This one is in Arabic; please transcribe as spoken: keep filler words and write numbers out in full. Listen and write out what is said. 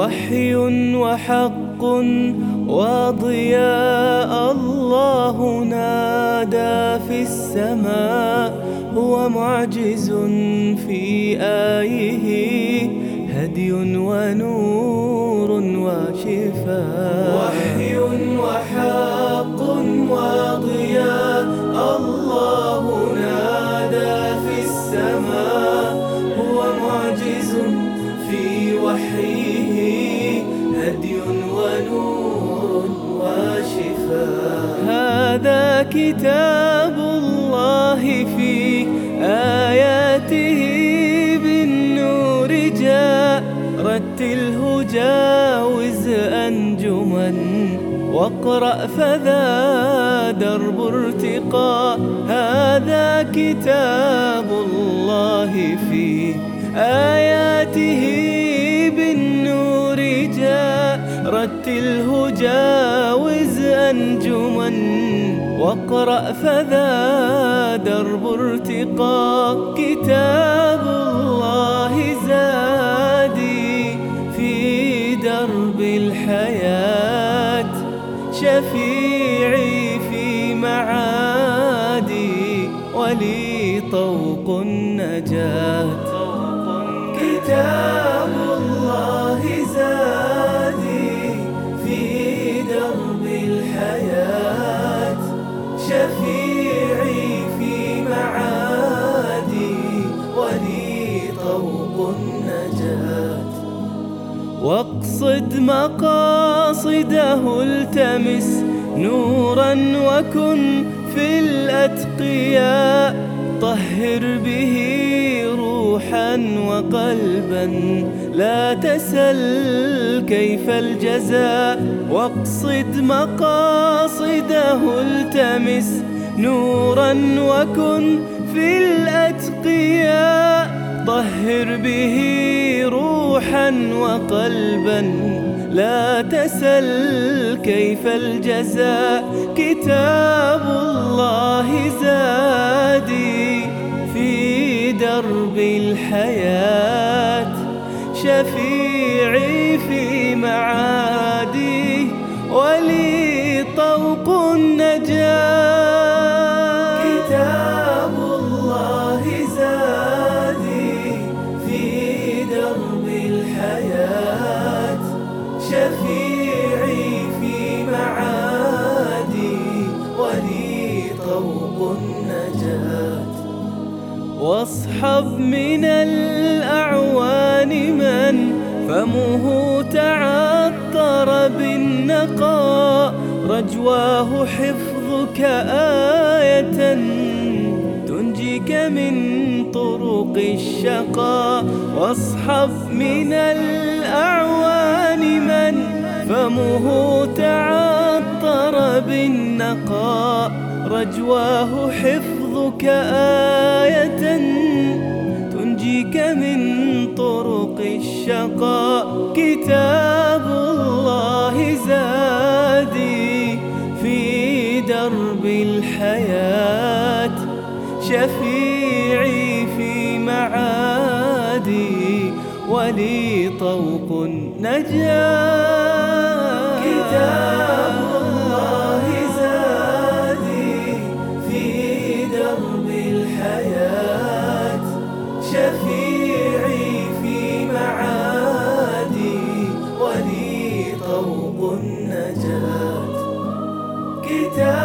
وحي وحق وضياء، الله نادى في السماء، هو معجز في آيه، هدي ونور وشفاء. وحي وحق وضياء، الله نادى في السماء، هو معجز في وحيه، هدي ونور وشفاء. هذا كتاب الله في آياته بالنور جاء، رتله جاوز أنجما واقرأ فذا درب ارتقاء. هذا كتاب الله في آياته بالنور جاء، رتله جاوز أنجما واقرأ فذا درب ارتقاء. كتاب الله زادي في درب الحياة، شفيعي في معادي ولي طوق النجاة. كتاب الله زادي في درب الحياة، شفيعي في معادي ولي طوق النجاة. واقصد مقاصده التمس نورا وكن في الأتقياء، طهر به روحا وقلبا لا تسل كيف الجزاء. واقصد مقاصده التمس نورا وكن في الأتقياء، طهر به روحا وقلبا لا تسل كيف الجزاء. كتاب الله زادي في درب الحياة، شفيعي في معادي ولي طوق النجاة. كتاب الله زادي في درب الحياة، شفيعي في معادي ولي طوق النجاة. واصحب من الأعوان من فمه تعطر بالنقاء، رجواه حفظك آية تنجيك من طرق الشقاء. واصحب من الأعوان من فمه تعطر بالنقاء، رجواه حفظك آية تنجيك من طرق الشقاء. كتاب الله زادي في درب الحياة، شفيعي في معادي ولي طوق النجاة. كتاب الله زادي في درب الحياة، شفيعي في معادي ولي طوق النجاة. كتاب